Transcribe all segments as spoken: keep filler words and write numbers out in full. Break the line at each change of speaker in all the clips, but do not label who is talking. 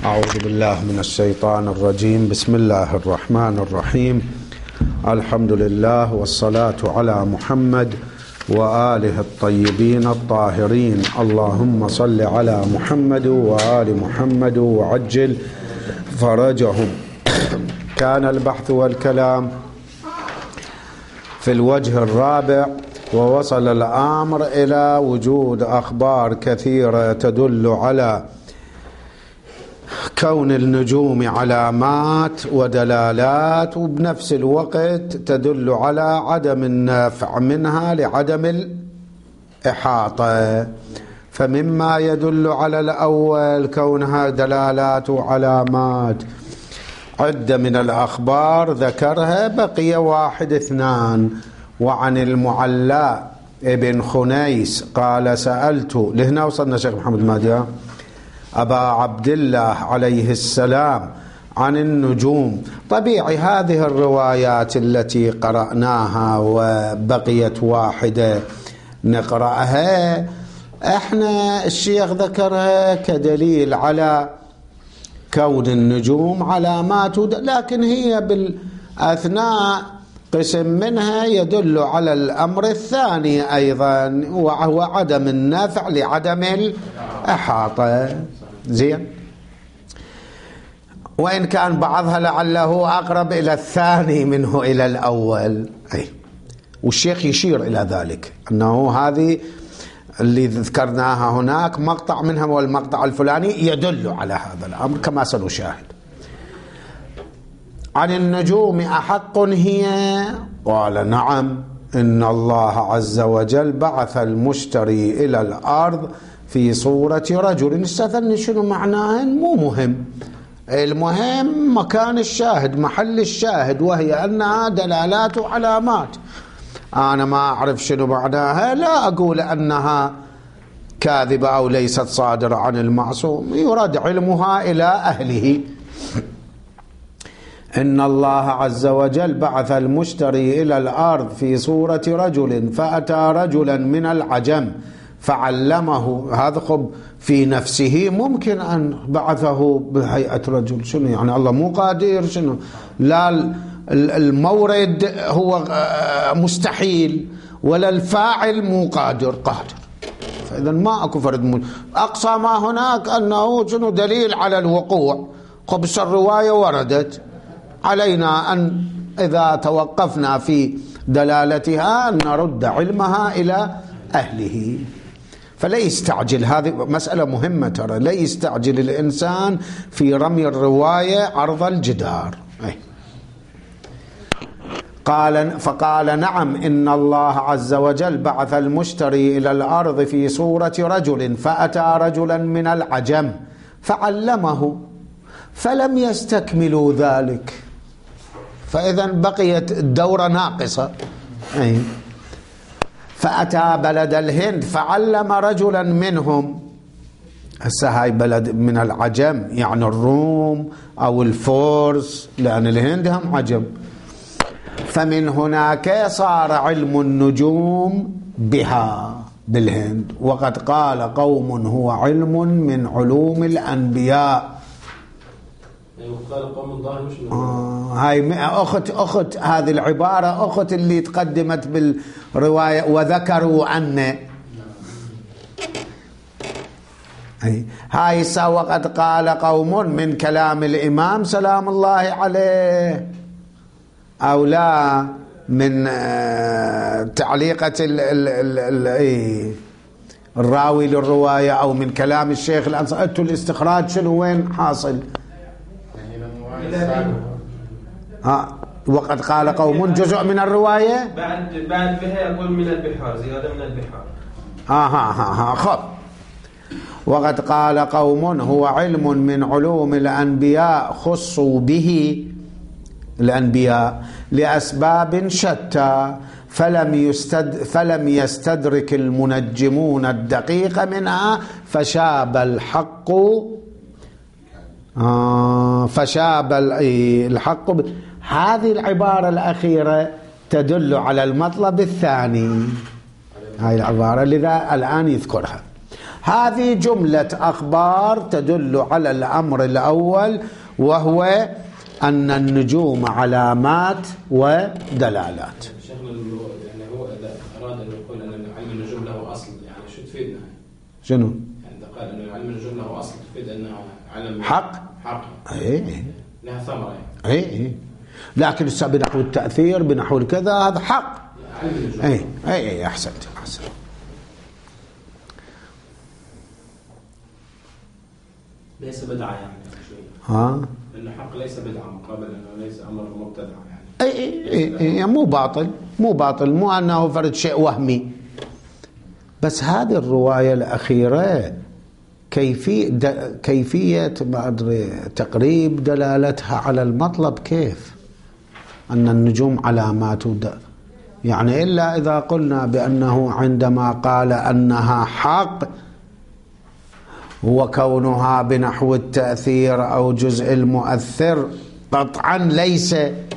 أعوذ بالله من الشيطان الرجيم. بسم الله الرحمن الرحيم. الحمد لله والصلاة على محمد وآله الطيبين الطاهرين. اللهم صل على محمد وآل محمد وعجل فرجهم. كان البحث والكلام في الوجه الرابع، ووصل الأمر إلى وجود أخبار كثيرة تدل على كون النجوم علامات ودلالات، وبنفس الوقت تدل على عدم النافع منها لعدم الإحاطة. فمما يدل على الأول كونها دلالات وعلامات عدة من الأخبار ذكرها، بقي واحد اثنان. وعن المعلى ابن خنيس قال سألت، لهنا وصلنا شيخ محمد مادية، أبا عبد الله عليه السلام عن النجوم. طبيعي هذه الروايات التي قرأناها وبقيت واحدة نقرأها، احنا الشيخ ذكرها كدليل على كون النجوم علامات، لكن هي بالأثناء قسم منها يدل على الأمر الثاني أيضا، وهو عدم النفع لعدم الإحاطة. زين، وإن كان بعضها لعله أقرب إلى الثاني منه إلى الأول. أي، والشيخ يشير إلى ذلك أنه هذه اللي ذكرناها هناك مقطع منها والمقطع الفلاني يدل على هذا الأمر كما سنشاهد. عن النجوم أحق هي؟ قال نعم، إن الله عز وجل بعث المشتري إلى الأرض في صورة رجل. استثني شنو معناه مو مهم، المهم مكان الشاهد، محل الشاهد، وهي أنها دلالات وعلامات. أنا ما أعرف شنو معناها، لا أقول أنها كاذبة أو ليست صادرة عن المعصوم، يرد علمها إلى أهله. إن الله عز وجل بعث المشتري إلى الأرض في صورة رجل فأتى رجلا من العجم فعلمه. هذا خب في نفسه ممكن أن بعثه بهيئة رجل، شنو يعني الله مو قادر؟ شنو لا المورد هو مستحيل ولا الفاعل مو قادر، قادر. فإذا ما أكو فرد مو. أقصى ما هناك أنه شنو دليل على الوقوع. خبص الرواية وردت، علينا أن إذا توقفنا في دلالتها أن نرد علمها إلى أهله. فلا يستعجل، هذه مسألة مهمة ترى، لا يستعجل الإنسان في رمي الرواية عرض الجدار. أي. قال فقال نعم، إن الله عز وجل بعث المشتري إلى الأرض في صورة رجل فأتى رجلا من العجم فعلمه فلم يستكملوا ذلك، فإذا بقيت الدورة ناقصة. أي. فأتى بلد الهند فعلم رجلا منهم. هسه هاي بلد من العجم، يعني الروم أو الفرس، لأن الهند هم عجم. فمن هناك صار علم النجوم بها بالهند. وقد قال قوم هو علم من علوم الأنبياء. آه هاي أخت أخت هذه العبارة أخت اللي تقدمت بالرواية وذكروا عنه. هاي هاي وقد قال قوم من كلام الإمام سلام الله عليه، أو لا من تعليقة ال ال ال ال الراوي للرواية، أو من كلام الشيخ الأنصاري. الاستخراج شنو وين حاصل؟ ها وقد قال قوم جزء من الرواية
بعد بعد بها يقول من البحار، زيادة من البحار.
ها ها ها ها خب. وقد قال قوم هو علم من علوم الأنبياء خصوا به الأنبياء لأسباب شتى فلم يستد فلم يستدرك المنجمون الدقيق منها فشاب الحق آه فشاب الحق. هذه العبارة الأخيرة تدل على المطلب الثاني، هاي العبارة لذا الآن يذكرها. هذه جملة أخبار تدل على الأمر الأول، وهو أن النجوم علامات ودلالات.
شيخنا يعني هو إذا أراد أن يقول أن علم النجوم له أصل، يعني شو تفيدنا؟
شنو؟
يعني إذا قال أن علم النجوم له أصل تفيد أنه علم
حق؟
حق.
إيه.
لها ثمرة.
إيه إيه. لكن بنحو التأثير بنحو الكذا هذا حق.
علم النجوم.
إيه إيه إيه أحسنت أحسنت.
ليس بدعة يعني شوي.
ها؟
لأنه حق ليس بدعة مقابل أنه ليس أمر مبتدع يعني.
اي اي اي مو باطل، مو باطل، مو انه فرد شيء وهمي. بس هذه الروايه الاخيره كيفيه كيفيه ما ادري تقريب دلالتها على المطلب، كيف ان النجوم علامات يعني، الا اذا قلنا بانه عندما قال انها حق وكونها بنحو التأثير أو جزء المؤثر قطعا ليس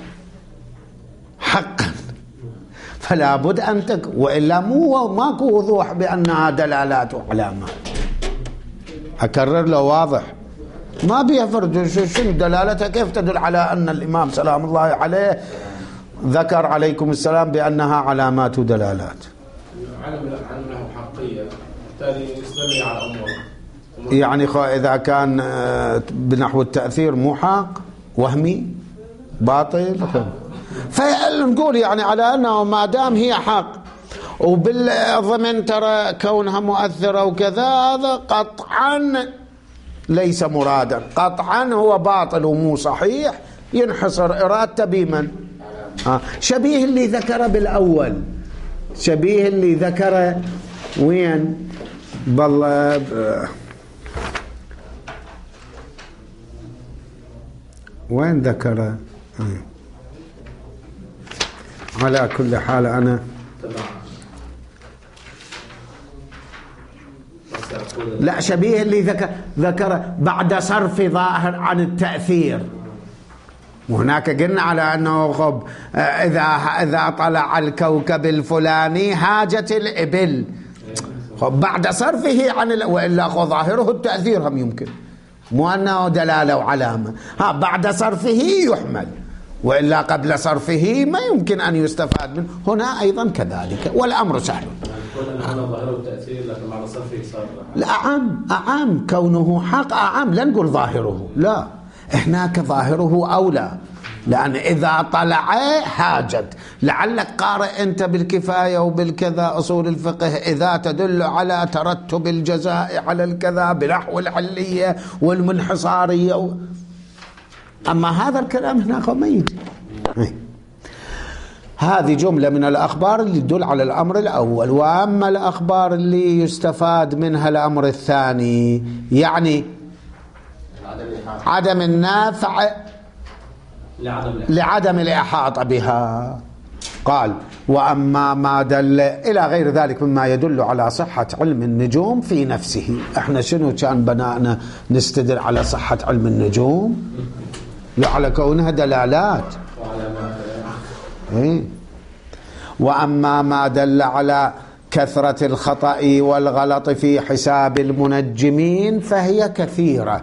حقا، فلا بد أن تك، وإلا مو ماكو وضوح بأنها دلالات وعلامات. أكرر له واضح، ما بيفرد شنو دلالتها، كيف تدل على أن الإمام سلام الله عليه ذكر عليكم السلام بأنها علامات ودلالات.
علم له حقية بالتالي يستمر على أمور،
يعني إذا كان بنحو التأثير مو حق وهمي باطل، فنقول يعني على أنه ما دام هي حق وبالضمن ترى كونها مؤثرة وكذا، هذا قطعا ليس مرادا، قطعا هو باطل ومو صحيح، ينحصر إرادته بمن؟ شبيه اللي ذكر بالأول، شبيه اللي ذكر وين؟ بالله وين ذكر؟ على كل حال أنا لا، شبيه اللي ذكر ذكر بعد صرف ظاهر عن التأثير، وهناك قلنا على أنه خب إذا إذا طلع الكوكب الفلاني هاجت الإبل، خب بعد صرفه عن ال... وإلا ظاهره التأثير هم يمكن، مو أنه دلالة وعلامة، ها بعد صرفه يحمل، وإلا قبل صرفه ما يمكن أن يستفاد منه. هنا أيضا كذلك، والأمر سهل.
هنا ظاهره التأثير لكن بعد صرفه صار
لا، أعم أعم كونه حق أعم، لا نقول ظاهره، لا، هناك ظاهره أولى، لأن إذا طلع هاجت. لعلك قارئ أنت بالكفاية وبالكذا أصول الفقه، إذا تدل على ترتب الجزاء على الكذا بنحو العلية والمنحصارية و... أما هذا الكلام هناك ما يجي. هذه جملة من الأخبار اللي تدل على الأمر الأول. وأما الأخبار اللي يستفاد منها الأمر الثاني، يعني عدم النافع لعدم الإحاطة بها، قال وأما ما دل إلى غير ذلك مما يدل على صحة علم النجوم في نفسه. احنا شنو كان بناءنا نستدل على صحة علم النجوم؟ على كونها دلالات. إيه؟ وأما ما دل على كثرة الخطأ والغلط في حساب المنجمين فهي كثيرة،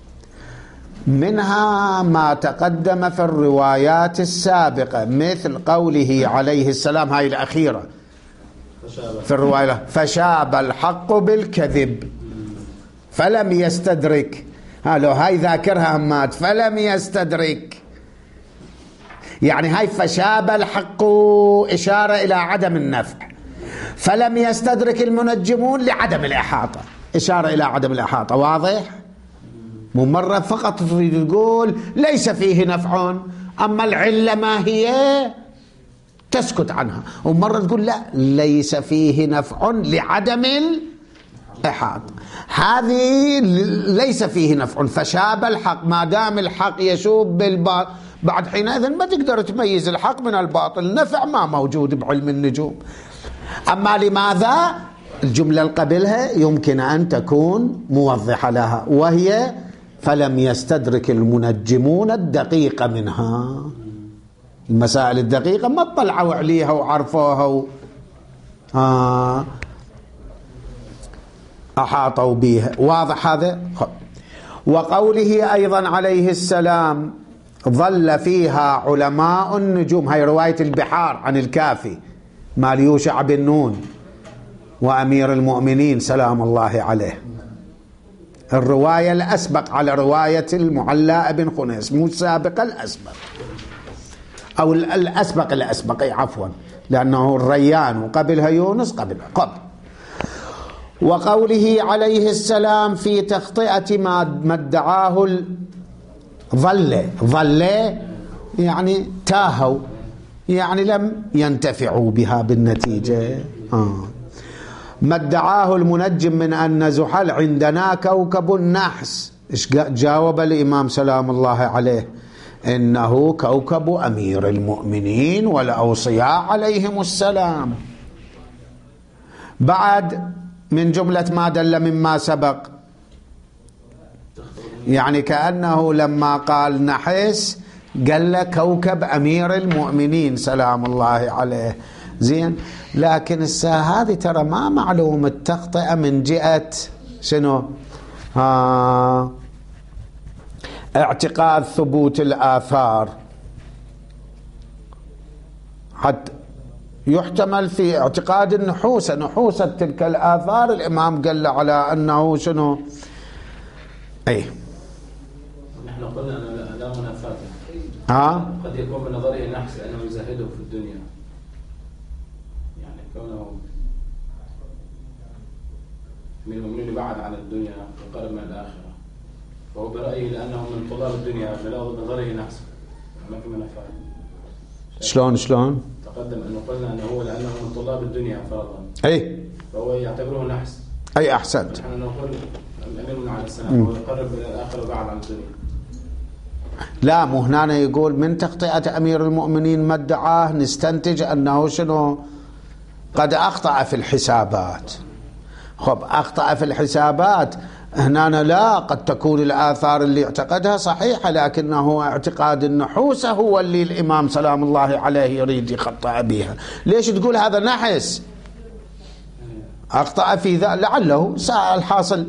منها ما تقدم في الروايات السابقة، مثل قوله عليه السلام، هاي الأخيرة في الرواية، فشاب الحق بالكذب فلم يستدرك. لو هاي ذاكرها همات، فلم يستدرك، يعني هاي فشاب الحق إشارة إلى عدم النفع، فلم يستدرك المنجمون لعدم الإحاطة، إشارة إلى عدم الإحاطة. واضح؟ مو مرة فقط تريد تقول ليس فيه نفع، أما العلة ما هي تسكت عنها، ومرة تقول لا ليس فيه نفع لعدم الإحاطة، هذه ليس فيه نفع، فشاب الحق، ما دام الحق يشوب بالباطل بعد حينئذ ما تقدر تميز الحق من الباطل، نفع ما موجود بعلم النجوم. أما لماذا؟ الجملة اللي قبلها يمكن أن تكون موضحة لها، وهي فلم يستدرك المنجمون الدقيقة منها، المسائل الدقيقة ما اطلعوا عليها وعرفوها و... آه. أحاطوا بها. واضح هذا؟ وقوله أيضا عليه السلام ظل فيها علماء النجوم، هي رواية البحار عن الكافي مال يوشع بن نون وأمير المؤمنين سلام الله عليه، الرواية الأسبق على رواية المعلى بن خنيس، مو السابقة الأسبق، أو الأسبق الأسبق عفوا، لأنه الريان وقبلها يونس قبلها قبل. وقوله عليه السلام في تخطئة ما ادعاه ظل ظل يعني تاهوا، يعني لم ينتفعوا بها بالنتيجة. آه. ما ادعاه المنجم من أن زحل عندنا كوكب النحس، إيش جاوب الإمام سلام الله عليه؟ إنه كوكب أمير المؤمنين والأوصياء عليهم السلام. بعد من جملة ما دل مما سبق، يعني كأنه لما قال نحس قال له كوكب أمير المؤمنين سلام الله عليه. زين، لكن الساعة هذه ترى ما معلوم التخطئة من جهة شنو؟ آه اعتقاد ثبوت الآثار، حتى يحتمل في اعتقاد النحوسة نحوسة تلك الآثار. الإمام قال على أنه شنو؟ أي
نحن قلنا أن لا منافاة،
ها؟
قد يكون من نظره نحس لأنه يزهده في الدنيا، يعني كونه من المؤمنين يبعد عن الدنيا وقرب من الآخرة، فهو برأيه لأنه من طلاب الدنيا فلا نظره نحس، ما في منافاة.
شلون شلون؟
تقدم أنه قلنا أنه هو لأنه من طلاب الدنيا فرضا،
أي
فهو يعتبره نحس.
أي أحسنت.
نحن نقول الأمير عليه السلام هو يقرب إلى الآخرة وبعد عن الدنيا.
لا، مو هنا يقول من تخطئة أمير المؤمنين ما ادعاه نستنتج أنه شنو؟ قد أخطأ في الحسابات. خب أخطأ في الحسابات هنا لا، قد تكون الآثار اللي اعتقدها صحيحة، لكنه اعتقاد النحوس هو اللي الإمام سلام الله عليه يريد يخطأ بها. ليش تقول هذا نحس؟ أخطأ في ذا لعله ساء الحاصل.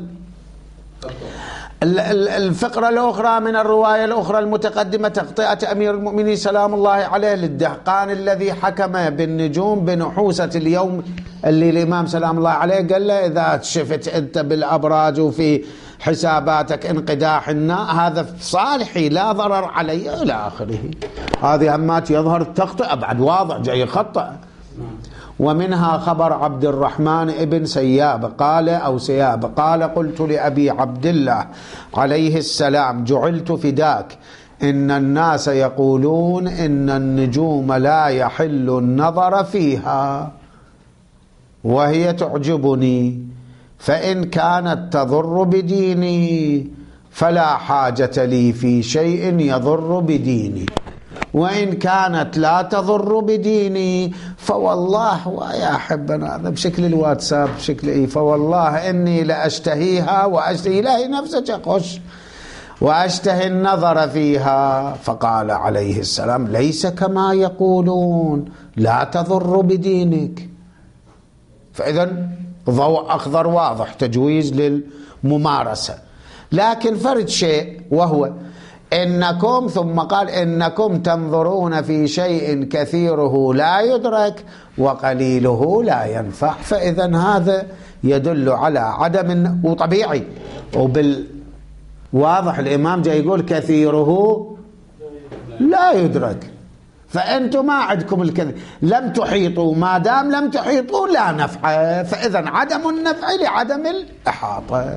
الفقرة الأخرى من الرواية الأخرى المتقدمة تخطئة أمير المؤمنين سلام الله عليه للدهقان الذي حكم بالنجوم بنحوسة اليوم اللي الإمام سلام الله عليه قال له إذا شفت أنت بالأبراج وفي حساباتك انقداح الناء هذا صالحي لا ضرر علي إلى آخره. هذه همات يظهر تخطئ بعد واضح جاي يخطأ. ومنها خبر عبد الرحمن ابن سياب قال أو سياب قال قلت لأبي عبد الله عليه السلام جعلت فداك إن الناس يقولون إن النجوم لا يحل النظر فيها وهي تعجبني، فإن كانت تضر بديني فلا حاجة لي في شيء يضر بديني، وإن كانت لا تضر بديني فوالله يا حبنا هذا بشكل الواتساب بشكل إيه فوالله إني لأشتهيها وأشتهي إلهي نفسك أخش وأشتهي النظر فيها. فقال عليه السلام ليس كما يقولون لا تضر بدينك. فإذا ضوء أخضر واضح تجويز للممارسة. لكن فرد شيء وهو إنكم ثم قال إنكم تنظرون في شيء كثيره لا يدرك وقليله لا ينفع، فإذا هذا يدل على عدم وطبيعي وبالواضح الإمام جاي يقول كثيره لا يدرك، فأنتم ما عندكم الكذب لم تحيطوا، ما دام لم تحيطوا لا نفع، فإذا عدم النفع لعدم الإحاطة.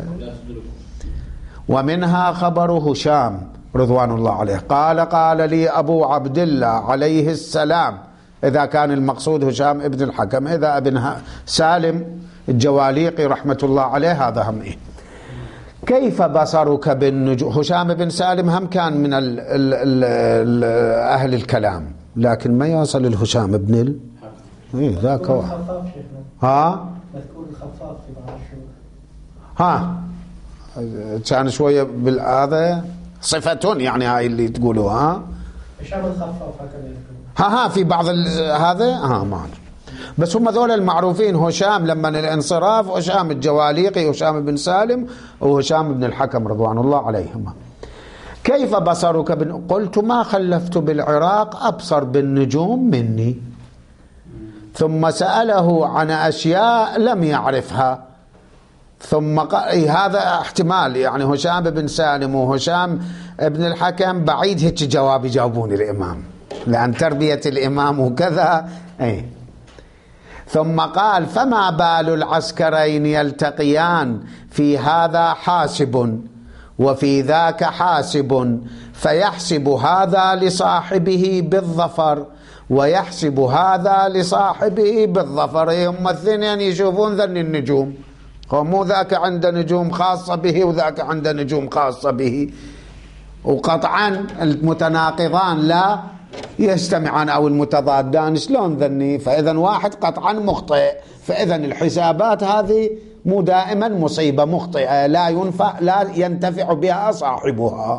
ومنها خبر هشام رضوان الله عليه قال قال لي أبو عبد الله عليه السلام، إذا كان المقصود هشام ابن الحكم، إذا ابن سالم الجواليقي رحمة الله عليه هذا هم إيه كيف بصرك بالنجوم. هشام بن سالم هم كان من ال ال ال ال أهل الكلام، لكن ما يوصل الهشام ابن ال إيه ذاك هو ها
مذكور الخفاف في بعض الشيوخ
ها كان شوية بالهذا صفة يعني هاي اللي تقولوها
هشام الخفاف هكذا
ها ها في بعض هذا ها ما بس هم ذول المعروفين، هشام لما الانصراف، هشام الجواليقي، هشام بن سالم وهشام بن الحكم رضوان الله عليهما. كيف بصرك بن... قلت ما خلفت بالعراق أبصر بالنجوم مني. ثم سأله عن أشياء لم يعرفها، ثم قال هذا احتمال، يعني هشام بن سالم وهشام بن الحكم بعيد هيك جواب يجاوبون الإمام، لأن تربية الإمام وكذا. اي. ثم قال فما بال العسكرين يلتقيان في هذا حاسب وفي ذاك حاسب، فيحسب هذا لصاحبه بالظفر ويحسب هذا لصاحبه بالظفر. هم الاثنين يشوفون ذن النجوم، مو ذاك عنده نجوم خاصة به وذاك عنده نجوم خاصة به، وقطعا المتناقضان لا يجتمعان أو المتضادان، شلون ذني؟ فإذا واحد قطعا مخطئ، فإذا الحسابات هذه مو دائما مصيبة مخطئة لا ينفع لا ينتفع بها صاحبها.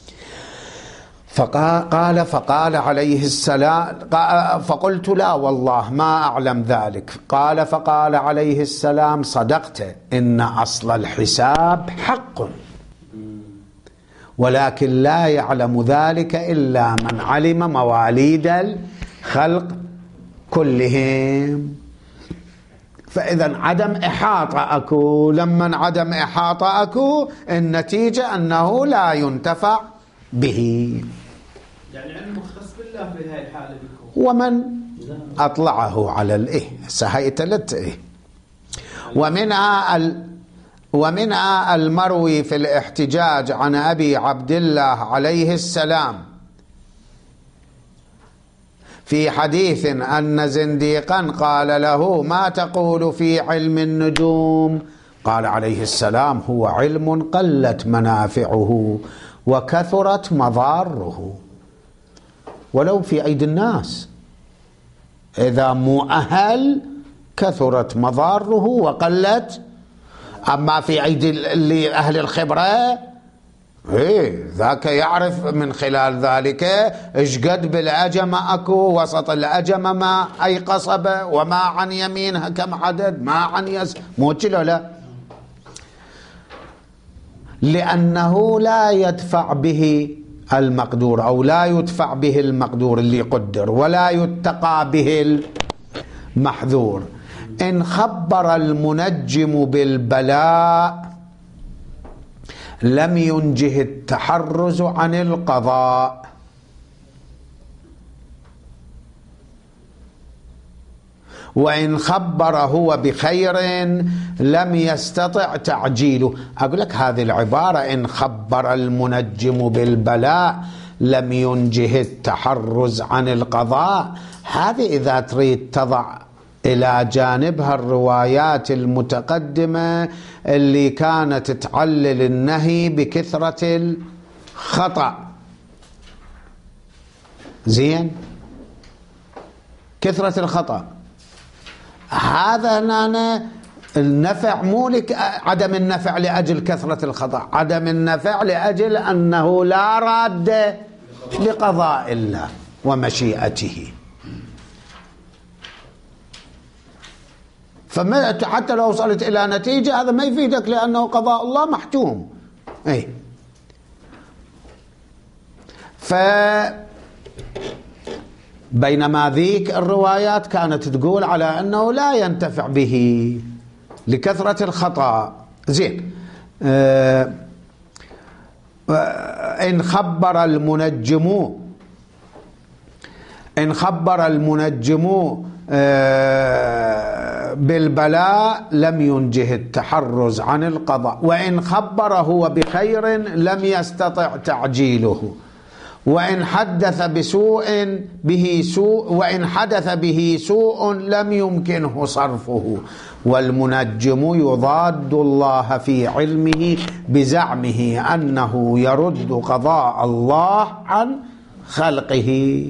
فقال فقال عليه السلام، فقلت لا والله ما أعلم ذلك. قال فقال عليه السلام صدقت، إن أصل الحساب حق، ولكن لا يعلم ذلك إلا من علم مواليد الخلق كلهم. فإذا عدم إحاطة أكو، لما عدم إحاطة أكو النتيجة أنه لا ينتفع به.
يعني علم مختص بالله في هاي الحالة بيكون.
ومن أطلعه على الإيه سهيت للتإيه. ومنها ال ومنها المروي في الاحتجاج عن أبي عبد الله عليه السلام في حديث أن زنديقا قال له ما تقول في علم النجوم؟ قال عليه السلام هو علم قلت منافعه وكثرت مضاره، ولو في أيدي الناس، إذا مو أهل كثرت مضاره وقلت، أما في أيدي اللي أهل الخبرة إيه ذاك يعرف من خلال ذلك إيش قد بالأجمة أكو، وسط الأجمة ما أي قصبة، وما عن يمينها كم عدد، ما عن يس مو كله لا، لأنه لا يدفع به المقدور أو لا يدفع به المقدور اللي قدر، ولا يتقى به المحذور. إن خبر المنجم بالبلاء لم ينجه التحرز عن القضاء، وإن خبر هو بخير لم يستطع تعجيله. أقول لك هذه العبارة إن خبر المنجم بالبلاء لم ينجه التحرز عن القضاء، هذه إذا تريد تضع إلى جانبها الروايات المتقدمة اللي كانت تعلل النهي بكثرة الخطأ. زين، كثرة الخطأ هذا هنا النفع مو لك عدم النفع لأجل كثرة الخطأ، عدم النفع لأجل أنه لا راد لقضاء الله ومشيئته. فحتى لو وصلت إلى نتيجة هذا ما يفيدك، لأنه قضاء الله محتوم. أي ف بينما ذيك الروايات كانت تقول على أنه لا ينتفع به لكثرة الخطأ. زين، آه إن خبر المنجم إن خبر المنجم آه بالبلاء لم ينجه التحرز عن القضاء، وإن خبر هو بخير لم يستطع تعجيله، وإن حدث بسوء به سوء وإن حدث به سوء لم يمكنه صرفه. والمنجم يضاد الله في علمه بزعمه أنه يرد قضاء الله عن خلقه،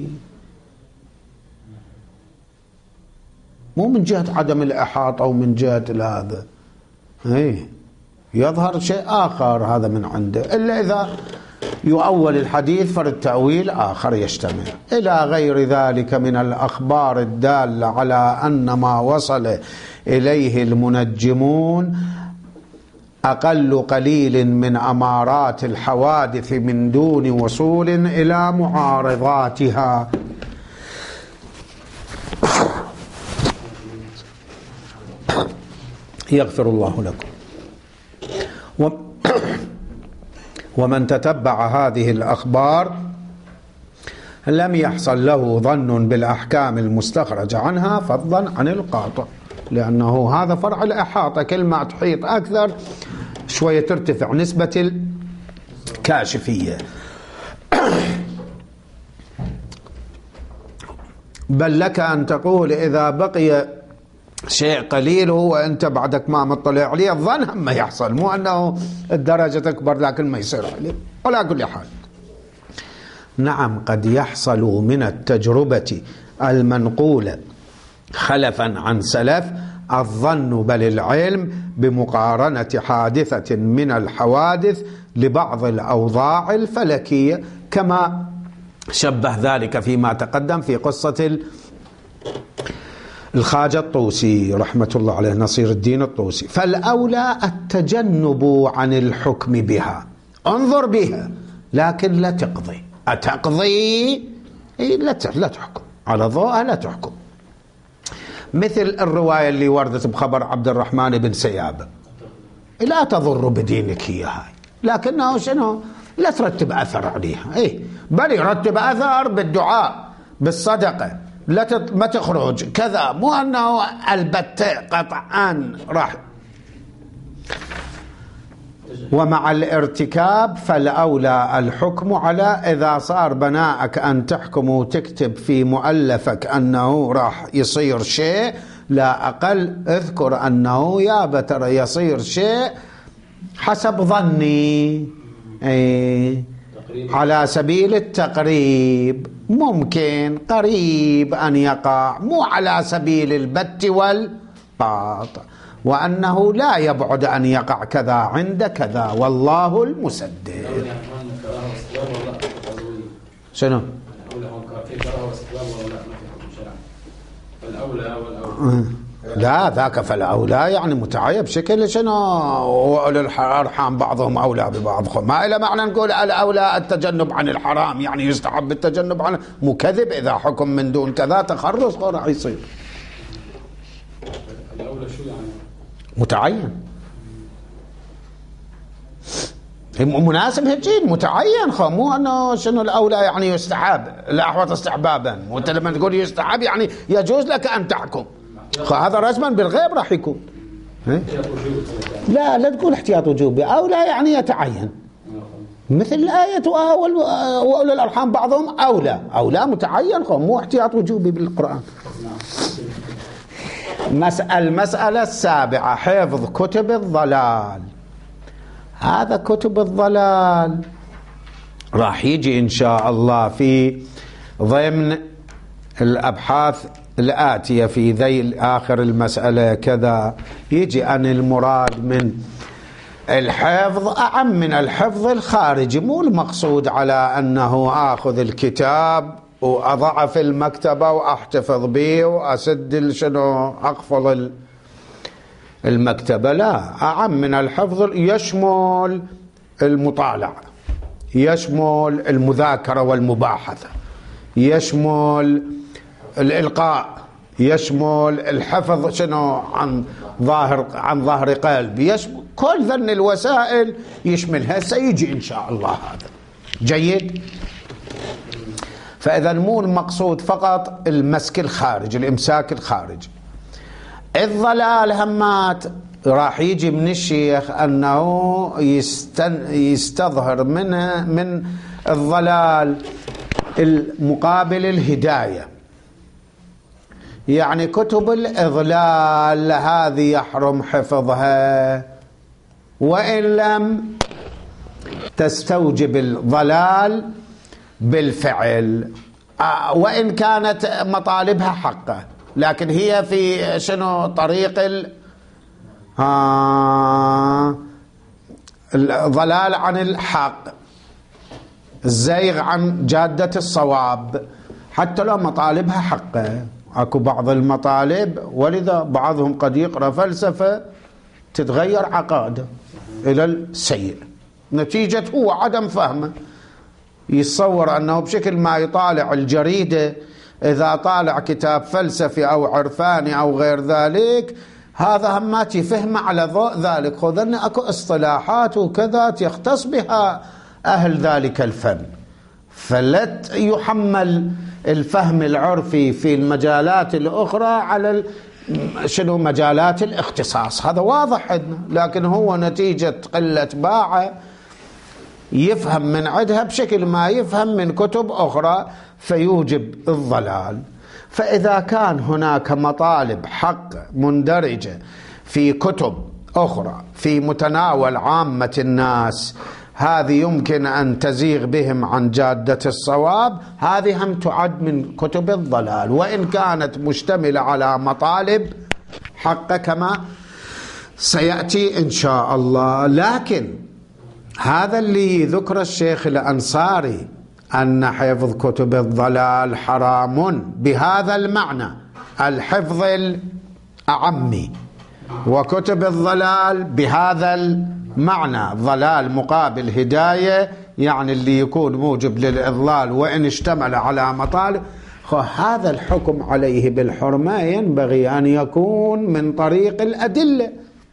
مو من جهة عدم الإحاطة أو من جهة هذا. إيه يظهر شيء آخر هذا من عنده، إلا إذا يؤول الحديث فرد تأويل آخر يجتمع، إلى غير ذلك من الأخبار الدالة على أن ما وصل إليه المنجمون أقل قليل من أمارات الحوادث من دون وصول إلى معارضاتها. يغفر الله لكم. ومن تتبع هذه الأخبار لم يحصل له ظن بالأحكام المستخرجة عنها فضلا عن القاطع، لأنه هذا فرع الإحاطة، كل ما تحيط أكثر شوية ترتفع نسبة الكاشفية. بل لك أن تقول إذا بقي شيء قليل هو أنت بعدك ما مطلع عليه الظن هم يحصل، مو أنه الدرجة تكبر لكن ما يصير عليه. ولا كل حال نعم قد يحصل من التجربة المنقولة خلفا عن سلف الظن بل العلم بمقارنة حادثة من الحوادث لبعض الأوضاع الفلكية، كما شبه ذلك فيما تقدم في قصة الخواجة الطوسي رحمة الله عليه، نصير الدين الطوسي. فالأولى التجنب عن الحكم بها، انظر بها لكن لا تقضي. أتقضي لا لا تحكم على ضوءها، لا تحكم. مثل الرواية اللي وردت بخبر عبد الرحمن بن سياب، لا تضر بدينك إياها، لكنه شنو لا ترتب أثر عليها، إيه بل يرتب أثر بالدعاء بالصدقة، لا تت... ما تخرج كذا، مو أنه البتة قطعا راح. ومع الارتكاب فالأولى الحكم على إذا صار بناءك أن تحكم وتكتب في مؤلفك أنه راح يصير شيء، لا أقل اذكر أنه يا بتر يصير شيء حسب ظني، أي على سبيل التقريب، ممكن قريب أن يقع، مو على سبيل البت والقاطع، وأنه لا يبعد أن يقع كذا عند كذا، والله المسدد. شنو؟ لا ذاك فالأولى يعني متعيب بشكل شنو، وأولي الأرحام بعضهم أولى ببعض، ما إلى معنى نقول الأولى التجنب عن الحرام يعني يستحب التجنب عن، مو كذب إذا حكم من دون كذا تخرص راح يصير.
الأولى شو يعني؟
متعين، مناسب هالجيل متعين، خو مو انه شنو الاولى يعني يستحب، الاحوط استحبابا، وانت لما تقول يستحب يعني يجوز لك ان تحكم، خو هذا رسما بالغيب راح يكون. لا لا تقول احتياط وجوبي، اولى يعني يتعين، مثل الآية وأولي الأرحام بعضهم أولى، أولى متعين، خو مو احتياط وجوبي بالقرآن. المسألة السابعة حفظ كتب الضلال. هذا كتب الضلال راح يجي إن شاء الله في ضمن الأبحاث الآتية في ذيل آخر المسألة كذا، يجي أن المراد من الحفظ أعم من الحفظ الخارجي، مو المقصود على أنه آخذ الكتاب وأضع في المكتبة وأحتفظ به وأسد شنو أقفل المكتبة، لا، أعم من الحفظ يشمل المطالعة، يشمل المذاكرة والمباحثة، يشمل الإلقاء، يشمل الحفظ شنو عن ظاهر عن ظهر قلب، يشمل كل ذن الوسائل يشملها، سيجي إن شاء الله. هذا جيد. فإذا مو المقصود فقط المسك الخارج، الإمساك الخارج. الضلال همات راح يجي من الشيخ أنه يستن يستظهر منه من الضلال المقابل الهداية، يعني كتب الإضلال هذه يحرم حفظها وإن لم تستوجب الضلال بالفعل، وإن كانت مطالبها حقه، لكن هي في شنو طريق الضلال عن الحق. الزيغ عن جادة الصواب، حتى لو مطالبها حقه. اكو بعض المطالب ولذا بعضهم قد يقرأ فلسفة تتغير عقائده إلى السيء نتيجة هو عدم فهمه. يتصور أنه بشكل ما يطالع الجريدة، إذا طالع كتاب فلسفي أو عرفاني أو غير ذلك، هذا هماتي فهمه على ضوء ذلك. خذ أن أكو اصطلاحات وكذا يختص بها أهل ذلك الفن، فلا يحمل الفهم العرفي في المجالات الأخرى على شنو مجالات الاختصاص. هذا واضح عندنا، لكن هو نتيجة قلة باعه يفهم من عدها بشكل ما يفهم من كتب أخرى فيوجب الضلال. فإذا كان هناك مطالب حق مندرجة في كتب أخرى في متناول عامة الناس، هذه يمكن أن تزيغ بهم عن جادة الصواب، هذه هم تعد من كتب الضلال، وإن كانت مشتملة على مطالب حق كما سيأتي إن شاء الله. لكن هذا اللي ذكر الشيخ الأنصاري أن حفظ كتب الضلال حرام بهذا المعنى الحفظ الأعمي، وكتب الضلال بهذا المعنى ضلال مقابل هداية، يعني اللي يكون موجب للإضلال وإن اشتمل على مطالب. هذا الحكم عليه بالحرمة ينبغي أن يكون من طريق الأدلة.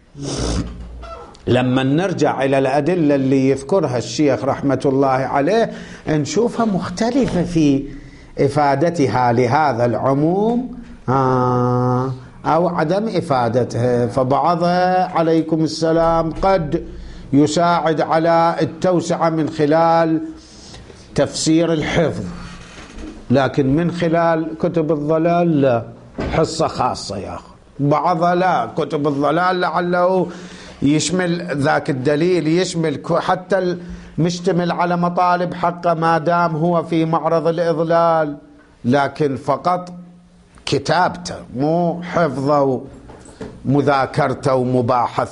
لما نرجع إلى الأدلة اللي يذكرها الشيخ رحمة الله عليه نشوفها مختلفة في إفادتها لهذا العموم آه أو عدم إفادتها. فبعضها عليكم السلام قد يساعد على التوسعة من خلال تفسير الحفظ، لكن من خلال كتب الضلال لا، حصة خاصة يا أخي. بعضها لا، كتب الضلال لعله يشمل ذاك الدليل، يشمل حتى المشتمل على مطالب حقه ما دام هو في معرض الإضلال، لكن فقط كتابته مو حفظه ومذاكرته ومباحث.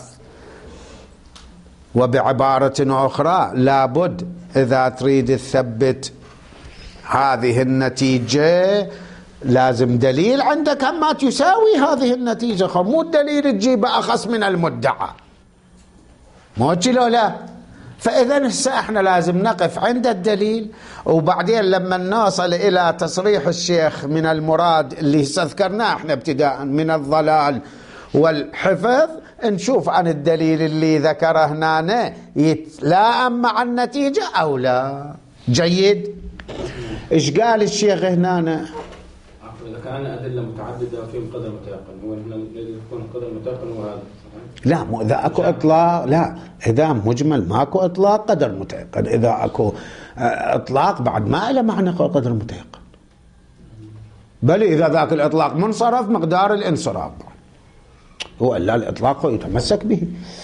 وبعبارة أخرى لابد إذا تريد تثبت هذه النتيجة لازم دليل عندك ما تساوي هذه النتيجة، مو الدليل تجيب أخص من المدعى، مو كيلو لا. فإذا هسه احنا لازم نقف عند الدليل، وبعدين لما نوصل إلى تصريح الشيخ من المراد اللي ذكرناه احنا ابتداء من الضلال والحفظ، نشوف عن الدليل اللي ذكره هنا يتلائم مع النتيجة أو لا. جيد. إيش قال الشيخ هنا؟
إذا كان أدلة متعددة فيهم قدر متيقن، هو هنا يكون قدر متيقن هو هذا.
لا، مو إذا أكو إطلاق، لا إذا مجمل ماكو إطلاق قدر متيقن، إذا أكو إطلاق بعد ما له معنى قدر متيقن، بل إذا ذاك الإطلاق منصرف مقدار الانصراف، هو إلا الإطلاق هو يتمسك به.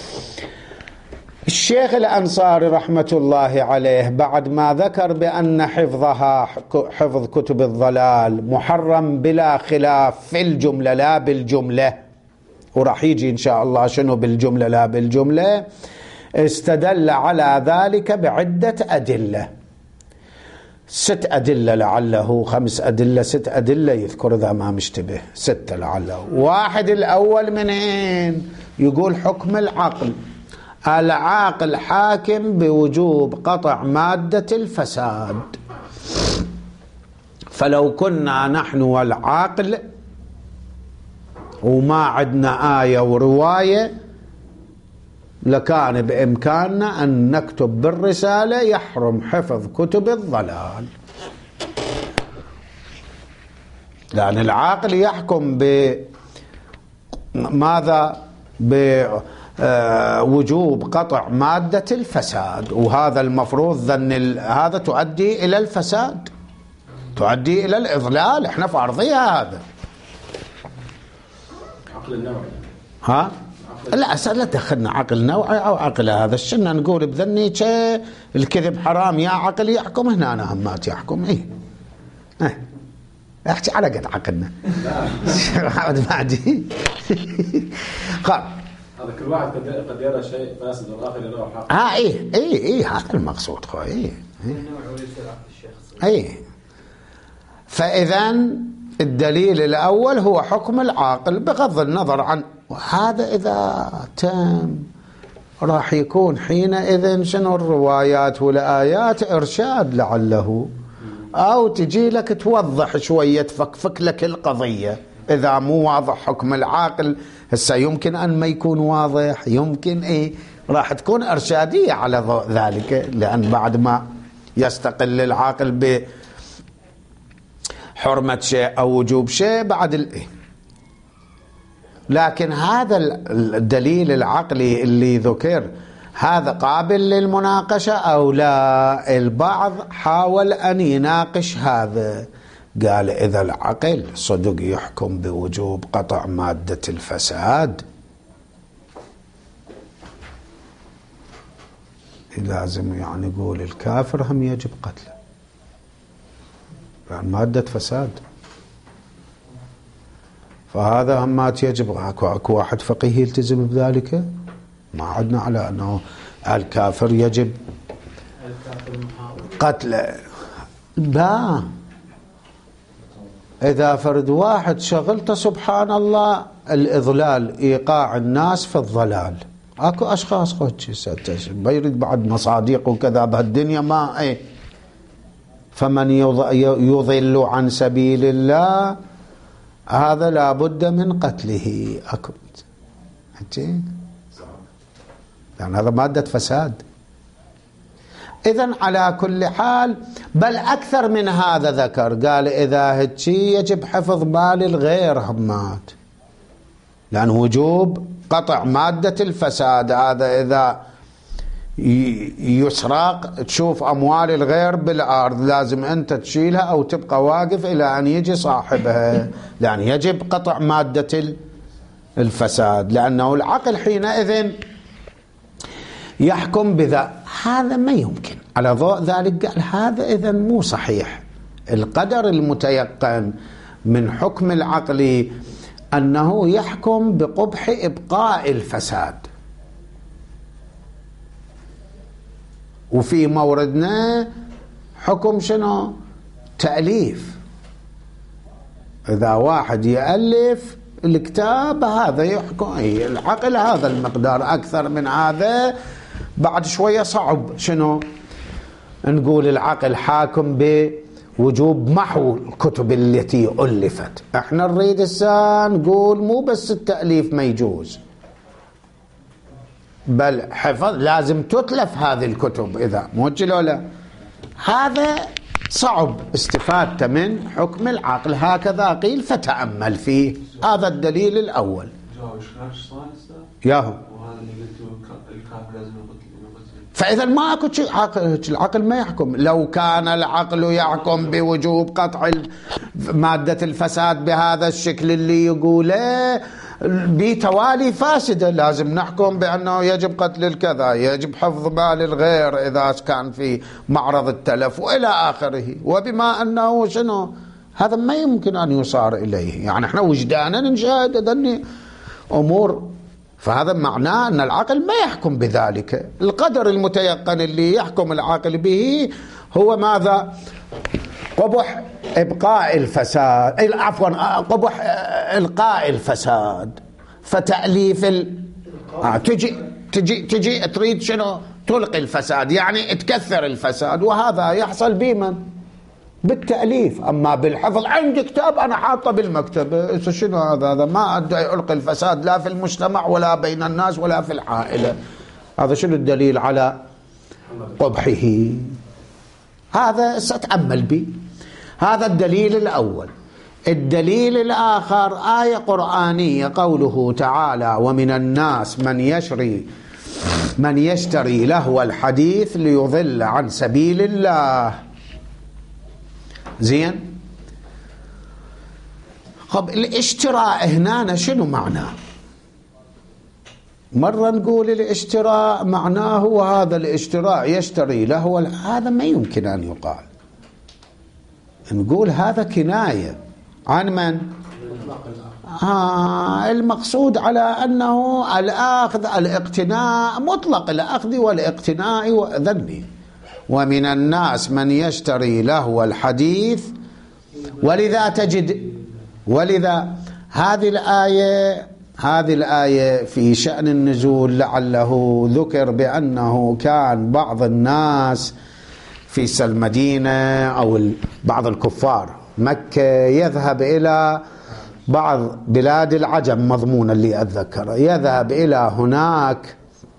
الشيخ الأنصاري رحمة الله عليه بعد ما ذكر بأن حفظها حفظ كتب الضلال محرم بلا خلاف في الجملة لا بالجملة، وراح يجي إن شاء الله شنو بالجملة لا بالجملة، استدل على ذلك بعدة أدلة، ست أدلة لعله، خمس أدلة، ست أدلة يذكر ذا ما مشتبه، ستة لعله. واحد الأول منين؟ يقول حكم العقل، العاقل حاكم بوجوب قطع مادة الفساد. فلو كنا نحن والعاقل وما عندنا آية ورواية لكان بإمكاننا أن نكتب بالرسالة يحرم حفظ كتب الضلال، لأن العاقل يحكم بماذا؟ بوجوب قطع مادة الفساد، وهذا المفروض ذن هذا تؤدي إلى الفساد، تؤدي إلى الإضلال، احنا فارضيها هذا.
عقل النوعي
ها؟ لا أسأل لا دخلنا عقل نوعي أو عقل هذا الشنا نقول بذني الكذب حرام يا عقل يحكم، هنا أنا همات يحكم. إيه إيه احكي على قد عقلنا هذا بعدي قال
هذا كل واحد قد قد يرى شيء فاسد والآخر يراه حق.
اه ايه ايه ايه هذا المقصود خوي. ايه أي. فإذا الدليل الأول هو حكم العاقل بغض النظر عن، وهذا إذا تم راح يكون حينئذ شنو الروايات والآيات إرشاد لعله، أو تجي لك توضح شوية تفكفك لك القضية. إذا مو واضح حكم العاقل هسه يمكن أن ما يكون واضح، يمكن إيه راح تكون إرشادية على ضوء ذلك، لأن بعد ما يستقل العاقل بحرمة شيء أو وجوب شيء بعد الإيه. لكن هذا الدليل العقلي اللي ذكر هذا قابل للمناقشة أو لا؟ البعض حاول أن يناقش هذا، قال إذا العقل صدق يحكم بوجوب قطع مادة الفساد لازم يعني يقول الكافر هم يجب قتله، يعني مادة فساد، فهذا همات يجب. اكو واحد فقيه يلتزم بذلك؟ ما عدنا على أنه الكافر يجب قتله. لا، إذا فرد واحد شغلته سبحان الله الإضلال، إيقاع الناس في الضلال، اكو أشخاص خوتش ما يريد بعد مصاديق وكذا بهالدنيا ما ايه، فمن يضل عن سبيل الله هذا لا بد من قتله. اكو يعني هذا مادة فساد. إذن على كل حال، بل أكثر من هذا ذكر، قال إذا هتشي يجب حفظ مال الغير همات، لأن وجوب قطع مادة الفساد هذا إذا يسرق تشوف أموال الغير بالأرض لازم أنت تشيلها أو تبقى واقف إلى أن يجي صاحبها، لأن يجب قطع مادة الفساد، لأنه العقل حينئذ يحكم بذا. هذا ما يمكن. على ضوء ذلك قال هذا إذن مو صحيح. القدر المتيقن من حكم العقل أنه يحكم بقبح إبقاء الفساد، وفي موردنا حكم شنو؟ تأليف. إذا واحد يألف الكتاب هذا يحكم العقل هذا المقدار، أكثر من هذا بعد شوية صعب شنو نقول العقل حاكم بوجوب محو الكتب التي ألفت. احنا نريد الساعة نقول مو بس التأليف ما يجوز، بل حفظ لازم تتلف هذه الكتب إذا موجه ولا. هذا صعب استفادته من حكم العقل، هكذا قيل فتأمل فيه. هذا الدليل الأول. ياهو فإذا ما أكو شيء، العقل ما يحكم. لو كان العقل يحكم بوجوب قطع مادة الفساد بهذا الشكل اللي يقوله بتوالي فاسدة، لازم نحكم بأنه يجب قتل الكذا، يجب حفظ مال الغير إذا كان في معرض التلف وإلى آخره. وبما أنه شنو هذا ما يمكن أن يصار إليه، يعني احنا وجدانا نشاهد ذني أمور، فهذا معناه أن العقل ما يحكم بذلك. القدر المتيقن اللي يحكم العقل به هو ماذا؟ قبح إبقاء الفساد، عفوا قبح إلقاء الفساد. فتأليف ال... آه تجي تجي تجي تريد شنو؟ تلقي الفساد، يعني تكثر الفساد، وهذا يحصل بمن؟ بالتأليف. أما بالحفظ عندي كتاب أنا حاطه بالمكتب، شنو هذا؟ هذا ما أدعي ألقي الفساد لا في المجتمع ولا بين الناس ولا في العائلة. هذا شنو الدليل على قبحه؟ هذا ستأمل به. هذا الدليل الأول. الدليل الآخر آية قرآنية، قوله تعالى ومن الناس من يشري من يشتري لهو الحديث ليضل عن سبيل الله. زين، طب الاشتراء هنا شنو معناه؟ مرة نقول الاشتراء معناه هو هذا الاشتراء يشتري لهو، هذا ما يمكن أن يقال. نقول هذا كناية عن من؟ آه المقصود على أنه الأخذ الاقتناء، مطلق الأخذ والاقتناء وذني، ومن الناس من يشتري لهو الحديث. ولذا تجد ولذا هذه الآية هذه الآية في شأن النزول لعله ذكر بأنه كان بعض الناس في المدينة أو بعض الكفار مكة يذهب إلى بعض بلاد العجم، مضمون اللي أتذكره، يذهب إلى هناك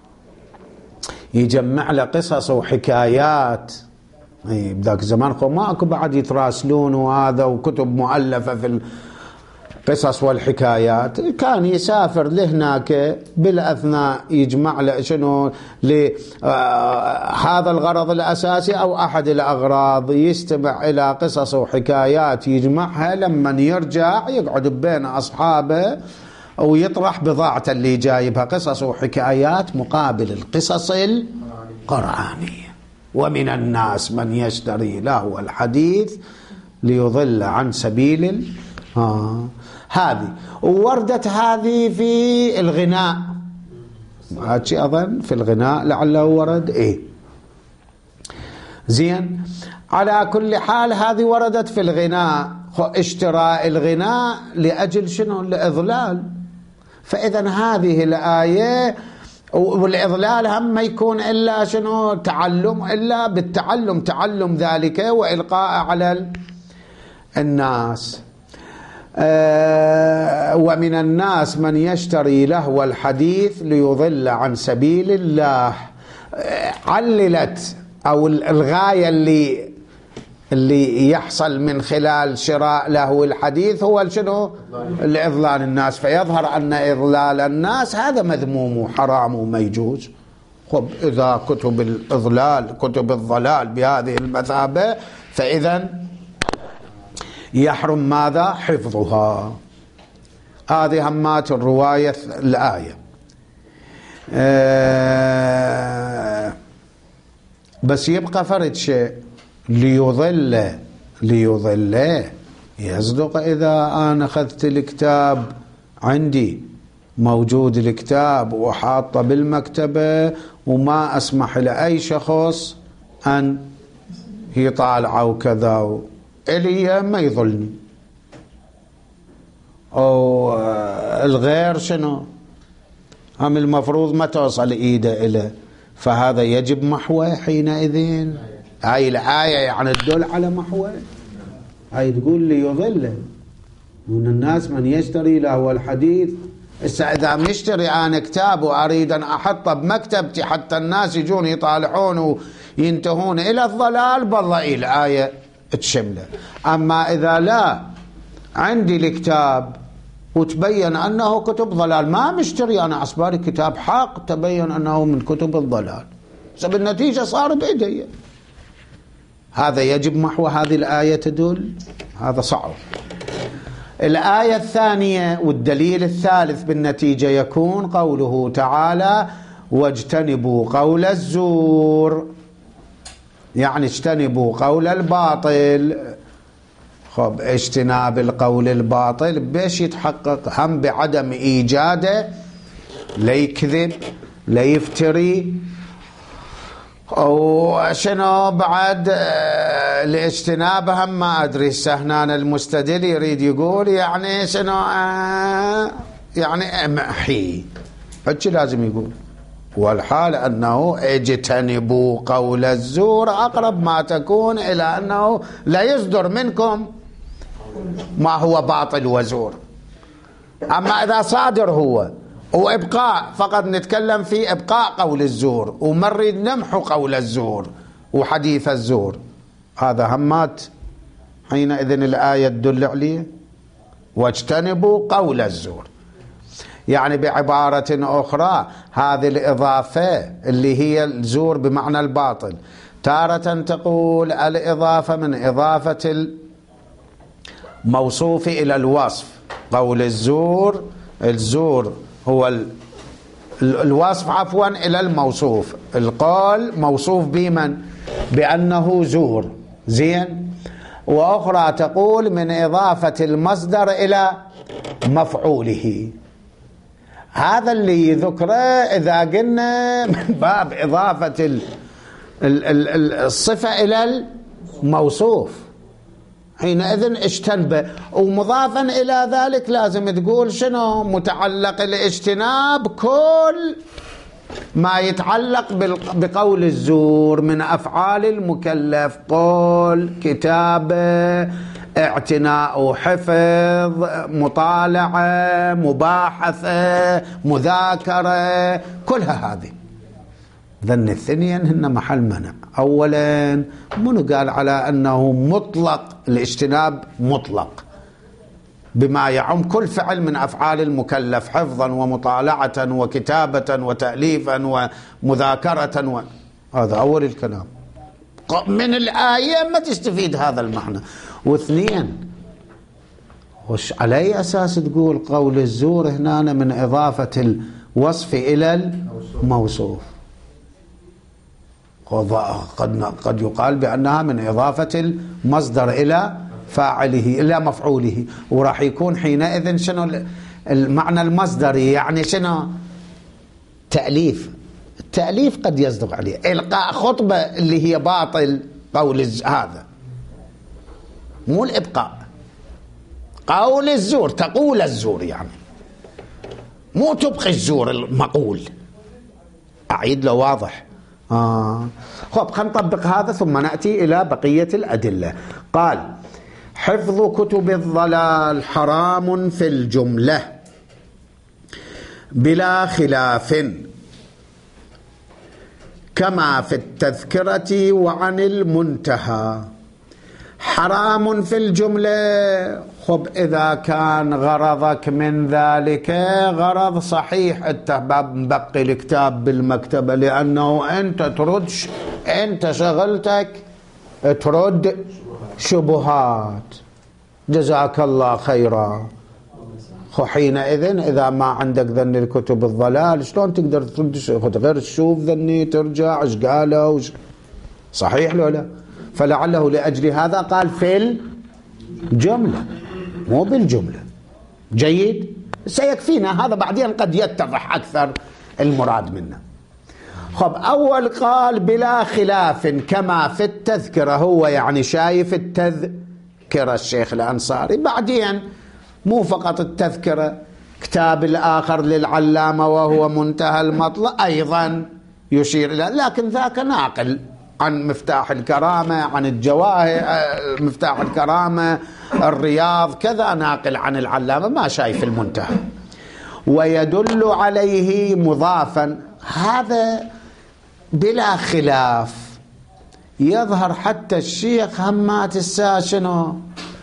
يجمع له قصص وحكايات. اي بذاك الزمان خو ماكو بعد يتراسلون وهذا وكتب مؤلفة في القصص والحكايات، كان يسافر لهناك بالأثناء يجمع له شنو لهذا آه الغرض الأساسي أو أحد الأغراض، يستمع إلى قصص وحكايات يجمعها، لما يرجع يقعد بين أصحابه ويطرح بضاعته اللي جايبها، قصص وحكايات مقابل القصص القرآنية. ومن الناس من يشتري لهو الحديث ليضل عن سبيل ال... آه. هذه ووردت هذه في الغناء، هذا شيء أظن في الغناء لعله ورد. إيه زين، على كل حال هذه وردت في الغناء، اشتراء الغناء لأجل شنو؟ الإضلال. فإذا هذه الآية والإضلال هم ما يكون إلا شنو؟ تعلم، إلا بالتعلم، تعلم ذلك وإلقاء على الناس. آه ومن الناس من يشتري لهو الحديث ليضل عن سبيل الله. آه عللت أو الغاية اللي اللي يحصل من خلال شراء لهو الحديث هو شنو؟ الإضلال الناس، فيظهر أن إضلال الناس هذا مذموم وحرام وما يجوز. خب إذا كتب الإضلال كتب الضلال بهذه المثابة فإذا يحرم ماذا؟ حفظها. هذه همات الرواية الآية. أه بس يبقى فرد شيء، ليضل ليضل يصدق إذا أنا أخذت الكتاب عندي موجود الكتاب وحاطه بالمكتبة وما أسمح لأي شخص أن يطالعه وكذا، إلي ما يضلني. أو الغير شنو هم المفروض ما توصل إيده إليه، فهذا يجب محوه حينئذ. هاي الآية يعني تدل على محوه، هاي تقول لي يضل من الناس من يشتري لهو الحديث. إذا يشتري أنا كتاب وأريد أن أحطه بمكتبتي حتى الناس يجون يطالعون وينتهون إلى الضلال، بالله الآية تشمله. أما إذا لا عندي الكتاب وتبين أنه كتب ضلال، ما مشتري أنا عصباري كتاب حق تبين أنه من كتب الضلال، سب النتيجة صار بإيدي، هذا يجب محو هذه الآية تدل، هذا صعب. الآية الثانية والدليل الثالث بالنتيجة يكون قوله تعالى واجتنبوا قول الزور، يعني اجتنبوا قول الباطل. خب اجتناب القول الباطل بيش يتحقق؟ هم بعدم إيجاده، لا يكذب لا يفتري، أو شنو بعد الاجتناب هم ما أدري. السهنان المستدل يريد يقول يعني شنو آه يعني امحي، هالشي لازم يقول. والحال أنه اجتنبوا قول الزور أقرب ما تكون إلى أنه لا يصدر منكم ما هو باطل وزور. أما إذا صادر هو وإبقاء، فقط نتكلم في إبقاء قول الزور ومرد نمحو قول الزور وحديث الزور، هذا همات حينئذ الآية تدل عليه واجتنبوا قول الزور. يعني بعبارة أخرى هذه الإضافة اللي هي الزور بمعنى الباطل، تارة تقول الإضافة من إضافة الموصوف إلى الوصف، قول الزور، الزور هو الوصف عفوا إلى الموصوف، القول موصوف بمن؟ بأنه زور، زين. وأخرى تقول من إضافة المصدر إلى مفعوله. هذا اللي ذكره إذا قلنا من باب إضافة الصفة إلى الموصوف، حينئذ اجتنب. ومضافا إلى ذلك لازم تقول شنو متعلق الاجتناب، كل ما يتعلق بقول الزور من أفعال المكلف، قول، كتابة، اعتناء، حفظ، مطالعة، مباحثة، مذاكرة، كلها هذه. ذن الثنين هن محل منع. أولا منو قال على أنه مطلق الاجتناب؟ مطلق بما يعم كل فعل من أفعال المكلف، حفظا ومطالعة وكتابة وتأليفا ومذاكرة و... هذا أول الكلام. من الآية ما تستفيد هذا المعنى. واثنين، وش على أي أساس تقول قول الزور هنا من إضافة الوصف إلى الموصوف؟ قد قد يقال بأنها من إضافة المصدر إلى فاعله إلى مفعوله، وراح يكون حينئذ شنو المعنى المصدري؟ يعني شنو؟ تأليف. التأليف قد يصدق عليه إلقاء خطبة اللي هي باطل، قول هذا مو الإبقاء، قول الزور، تقول الزور يعني مو تبقي الزور المقول. أعيد له واضح. آه. خب خلينا نطبق هذا ثم نأتي إلى بقية الأدلة. قال حفظ كتب الضلال حرام في الجملة بلا خلاف كما في التذكرة وعن المنتهى. حرام في الجملة. خب إذا كان غرضك من ذلك غرض صحيح، أنت مبقي الكتاب بالمكتبة لأنه أنت ترد ش... أنت شغلتك ترد شبهات، جزاك الله خيرا. حينئذ إذا ما عندك ذني الكتب الضلال شلون تقدر ترد؟ غير تشوف ذني ترجع ايش قالوا، صحيح لو لا؟ فلعله لأجل هذا قال في الجملة مو بالجملة. جيد، سيكفينا هذا، بعدين قد يتضح أكثر المراد منه. خب أول قال بلا خلاف كما في التذكرة، هو يعني شايف التذكرة الشيخ الأنصاري، بعدين مو فقط التذكرة، كتاب الآخر للعلامة وهو منتهى المطلب أيضا يشير إلى، لكن ذاك ناقل عن مفتاح الكرامة، عن الجواهر، مفتاح الكرامة، الرياض، كذا ناقل عن العلامة، ما شايف المنتهى. ويدل عليه مضافا، هذا بلا خلاف. يظهر حتى الشيخ همات الساشنو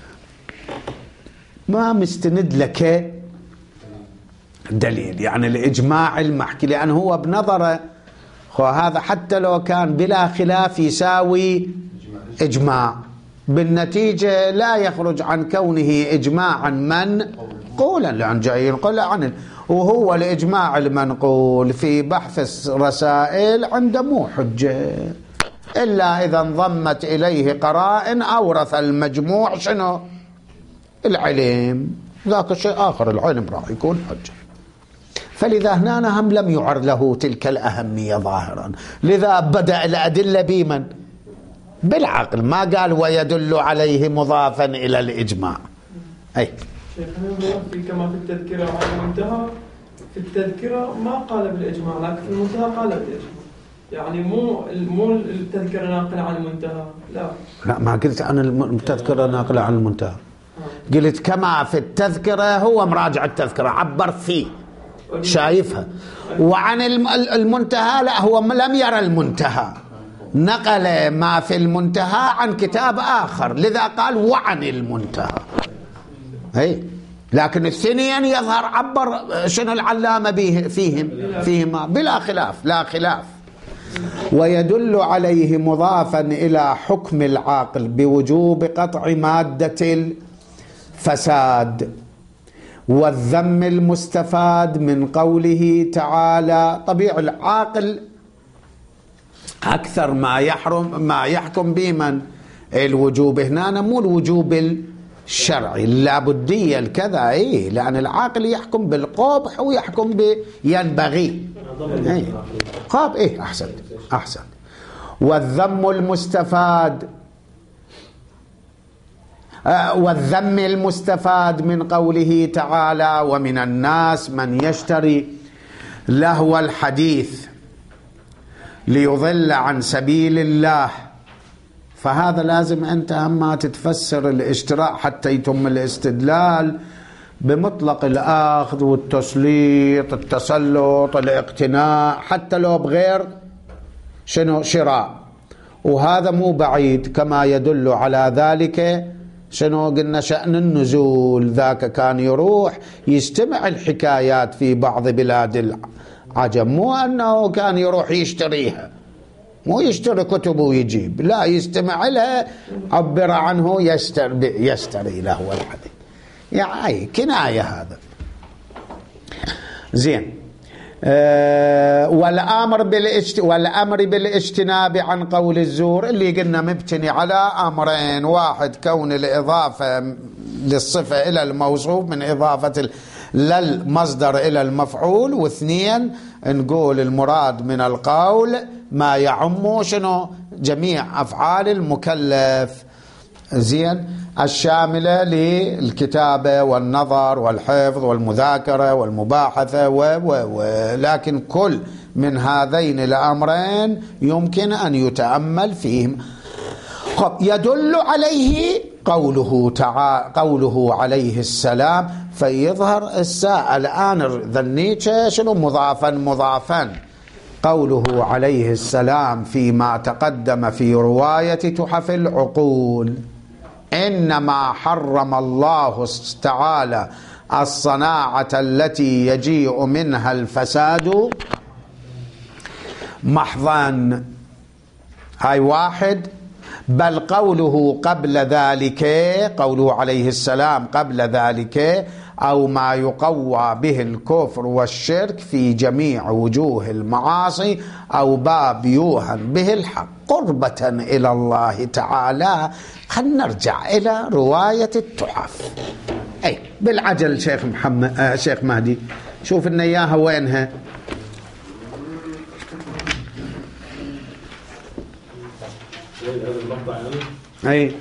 ما مستند لك دليل، يعني الإجماع المحكي، لأنه هو بنظره هذا حتى لو كان بلا خلاف يساوي إجماع، بالنتيجة لا يخرج عن كونه إجماعا منقولا، لأن جاي ينقل عنه. وهو الإجماع المنقول في بحث الرسائل عنده مو حجة إلا إذا انضمت إليه قرائن أورث المجموع شنو؟ العلم، ذاك الشيء آخر، العلم راح يكون حجة. فلذا هنا هم لم يعر له تلك الأهمية ظاهرا، لذا بدأ الأدلة بمن؟ بالعقل، ما قال ويدل عليه مضافا إلى الإجماع. أي
شيخنا كما في التذكرة وعن المنتهى، في التذكرة ما قال بالإجماع، لكن في المنتهى قال بالإجماع، يعني مو مو التذكرة ناقلة عن المنتهى، لا
لا ما قلت عن التذكرة ناقلة عن المنتهى، قلت كما في التذكرة، هو مراجع التذكرة عبر فيه شايفها، وعن المنتهى لا، هو لم يرى المنتهى، نقل ما في المنتهى عن كتاب آخر، لذا قال وعن المنتهى. أي لكن الثنين يظهر عبر شنو العلامة به فيهم فيهما بلا خلاف، لا خلاف. ويدل عليه مضافا إلى حكم العاقل بوجوب قطع مادة الفساد والذم المستفاد من قوله تعالى. طبيعي العاقل أكثر ما يحرم ما يحكم به من الوجوب، هنا مو الوجوب الشرعي، اللابدية الكذا، إيه، لأن العاقل يحكم بالقبح ويحكم بينبغي. إيه قاب، إيه أحسن أحسن. والذم المستفاد والذم المستفاد من قوله تعالى ومن الناس من يشتري لهو الحديث ليضل عن سبيل الله، فهذا لازم أنت أما تتفسر الاشتراء حتى يتم الاستدلال بمطلق الأخذ والتسليط، التسلط، الاقتناء، حتى لو بغير شنو شراء. وهذا مو بعيد كما يدل على ذلك شنو قلنا شأن النزول، ذاك كان يروح يستمع الحكايات في بعض بلاد العجم، مو أنه كان يروح يشتريها، مو يشتري كتب ويجيب، لا يستمع لها، عبر عنه يشتري, يشتري له الحديث، يعني كناية هذا. زين. أه والأمر بالاجت... والأمر بالاجتناب عن قول الزور اللي قلنا مبتني على أمرين: واحد كون الإضافة للصفة إلى الموصوف من إضافة للمصدر إلى المفعول، واثنين نقول المراد من القول ما يعم شنو جميع أفعال المكلف، زين، الشاملة للكتابة والنظر والحفظ والمذاكرة والمباحثة و و ولكن كل من هذين الأمرين يمكن أن يتأمل فيهم. خب، يدل عليه قوله تعالى قوله عليه السلام، فيظهر الساعة الآن ذنيت شنو مضافا مضافا. قوله عليه السلام فيما تقدم في رواية تحف العقول: إنما حرم الله تعالى الصناعة التي يجيء منها الفساد محضا. هاي واحد. بل قوله قبل ذلك، قوله عليه السلام قبل ذلك، أو ما يقوى به الكفر والشرك في جميع وجوه المعاصي، أو باب يوهن به الحق قربة إلى الله تعالى. خلنا نرجع إلى رواية التحف. أي بالعجل شيخ محمد آه شيخ مهدي، شوف لنا إياها وينها. أي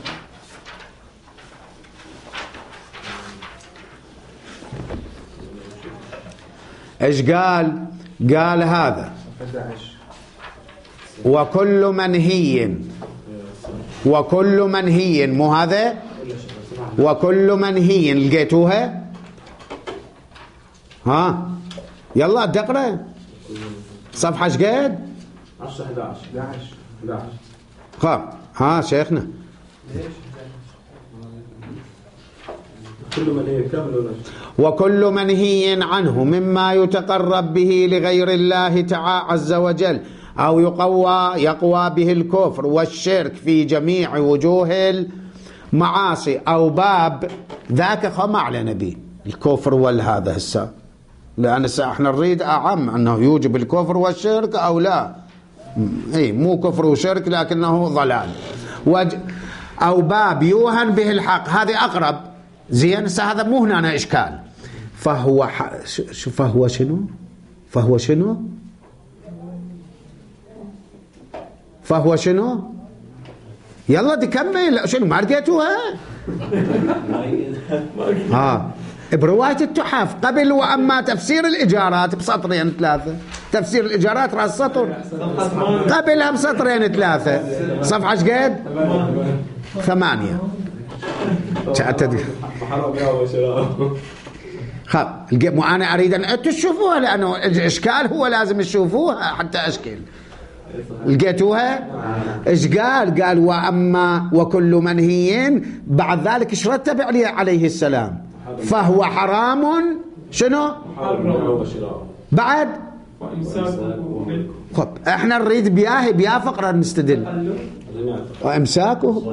إيش قال؟ قال هذا وكل منهي، وكل منهي، مو هذا؟ وكل منهي لقيتوها؟ ها يلا تقرأ صفحة ايش قد؟
عشرة إحدى عشر.
خب ها شيخنا.
كل منهي كامل.
وكل منهي عنه مما يتقرب به لغير الله تعالى عز وجل، أو يقوى يقوى به الكفر والشرك في جميع وجوه المعاصي، أو باب ذاك خمع على نبي الكفر والهذا هسه، لأن احنا نريد أعم أنه يوجب الكفر والشرك أو لا. اي مو كفر وشرك لكنه ضلال. وج... أو باب يوهن به الحق، هذه أقرب. زين، هذا مو هنا إشكال. فهو ح... فهو شنو فهو شنو فهو شنو يلا تكمل. شنو ما لقيتوها؟ ها برواية التحف قبل. وأما تفسير الإجارات بسطرين ثلاثة، تفسير الإجارات رأس سطر، قبلها بسطرين ثلاثة، صفحة ايش قد؟ ثمانية. خب مو أنا أريد أن تشوفوها، لأنه الإشكال هو لازم تشوفوها حتى أشكل. لقيتوها؟ إيش قال؟ قال وأما وكل منهي، بعد ذلك ايش رتب عليه السلام؟ فهو حرام شنو؟ بعد خب احنا نريد بياه بيا فقرة نستدل. وامساكه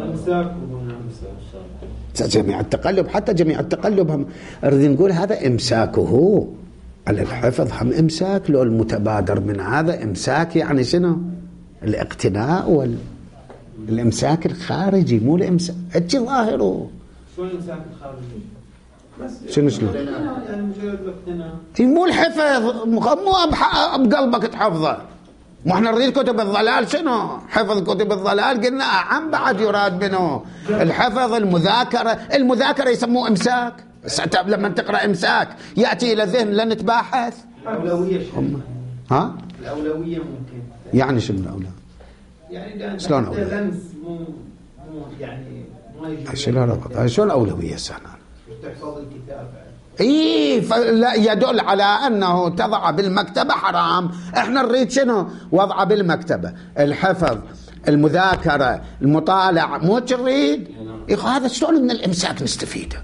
جميع التقلب، حتى جميع التقلب هم نريد نقول هذا امساكه على الحفظ، هم امساك لو المتبادر من هذا امساك يعني شنو؟ الاقتناء والامساك الخارجي، مو الامساك اجي ظاهره.
شو الامساك الخارجي؟
شنو شنو؟
يعني مجرد الاقتناء،
مو الحفظ، مو بقلبك تحفظه. مو احنا نريد كتب الضلال شنو؟ حفظ كتب الضلال قلنا أعم بعد يراد منه الحفظ. المذاكرة المذاكرة يسموه إمساك. لما تقرأ إمساك يأتي إلى الذهن لا نتباحث.
الأولوية
هم. ها؟
الأولوية ممكن
يعني شنو الأولى؟
يعني
شلون أولوية؟
لمس مو مو يعني ما يجي
شنو ربط؟ شلون الأولوية سنة؟
تحفظ الكتاب.
اي فلا يدل على انه تضع بالمكتبه حرام. احنا نريد شنو؟ وضعه بالمكتبه، الحفظ، المذاكره، المطالعه، مو تريد؟ هذا شلون من الامساك نستفيده؟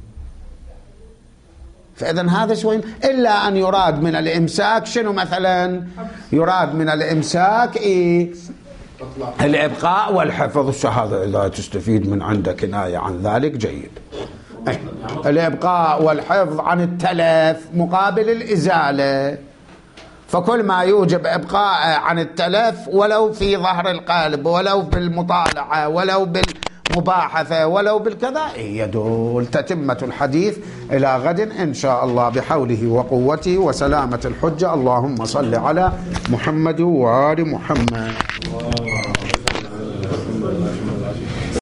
فاذا هذا شوي الا ان يراد من الامساك شنو مثلا؟ يراد من الامساك إيه؟ الابقاء والحفظ. الشهاده اذا تستفيد من عنده كنايه عن ذلك جيد. الإبقاء والحفظ عن التلف مقابل الإزالة. فكل ما يوجب إبقاء عن التلف ولو في ظهر القلب ولو بالمطالعة ولو بالمباحثة ولو بالكذا يدل. تتمة الحديث إلى غد إن شاء الله بحوله وقوته وسلامة الحجة. اللهم صل على محمد وآل محمد.